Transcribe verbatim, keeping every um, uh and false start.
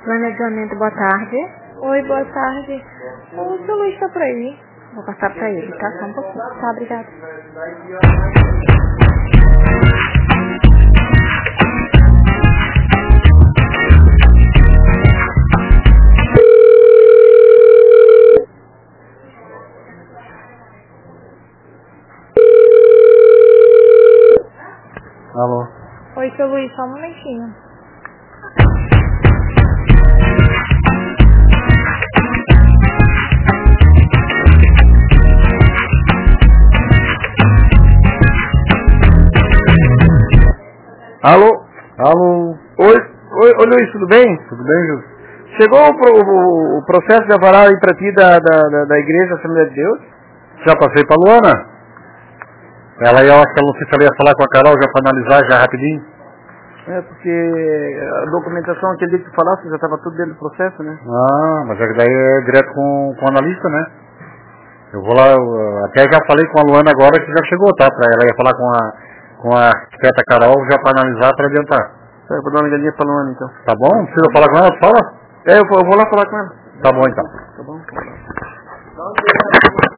Planejamento, boa tarde. Oi, boa tarde. O seu Luiz está por aí? Vou passar pra ele, tá? Só um pouquinho. Tá, obrigada. Alô? Oi, seu Luiz, só um momentinho. Alô? Alô? Oi, oi, oi Luiz, tudo bem? Tudo bem, Júlio? Chegou o, pro, o, o processo de avará aí pra ti da, da, da, da igreja Assembleia de Deus? Já passei pra Luana. Ela, eu acho que ela não sei se ela ia falar com a Carol já pra analisar já rapidinho. É, porque a documentação, aquele dia que tu falasse, já estava tudo dentro do processo, né? Ah, mas é que daí é direto com, com o analista, né? Eu vou lá, eu até já falei com a Luana agora que já chegou, tá? Pra ela ia falar com a, com a arquiteta Carol já pra analisar, pra adiantar. É, eu vou dar uma ligadinha pra Luana, então. Tá bom? Não precisa falar com ela? Fala? É, eu vou, eu vou lá falar com ela. Tá bom, então. Tá bom?